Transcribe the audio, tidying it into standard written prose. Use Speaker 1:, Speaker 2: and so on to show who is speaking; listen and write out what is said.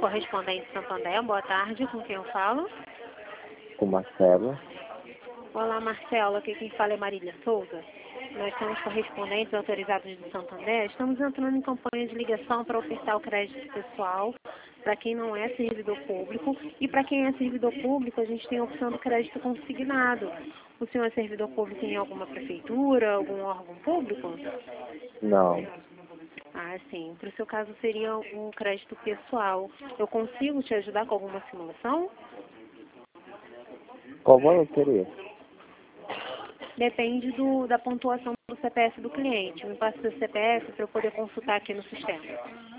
Speaker 1: Correspondente Santander, boa tarde, com quem eu falo?
Speaker 2: Com Marcelo.
Speaker 1: Olá, Marcelo, aqui quem fala é Marília Souza. Nós somos correspondentes autorizados do Santander. Estamos entrando em campanha de ligação para ofertar o crédito pessoal para quem não é servidor público. E para quem é servidor público, a gente tem a opção do crédito consignado. O senhor é servidor público em alguma prefeitura, algum órgão público?
Speaker 2: Não.
Speaker 1: Ah, sim. Para o seu caso seria um crédito pessoal. Eu consigo te ajudar com alguma simulação?
Speaker 2: Qual valor seria?
Speaker 1: Depende da pontuação do CPF do cliente. Me passa o seu CPF para eu poder consultar aqui no sistema.